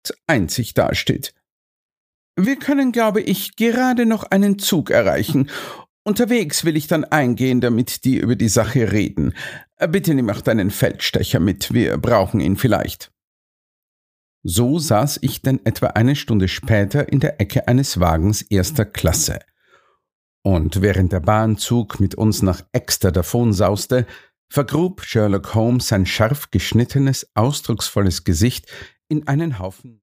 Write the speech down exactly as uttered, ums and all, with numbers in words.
einzig dasteht. Wir können, glaube ich, gerade noch einen Zug erreichen. Unterwegs will ich dann eingehender mit dir über die Sache reden. Bitte nimm auch deinen Feldstecher mit, wir brauchen ihn vielleicht.« So saß ich denn etwa eine Stunde später in der Ecke eines Wagens erster Klasse. Und während der Bahnzug mit uns nach Exeter davonsauste, vergrub Sherlock Holmes sein scharf geschnittenes, ausdrucksvolles Gesicht in einen Haufen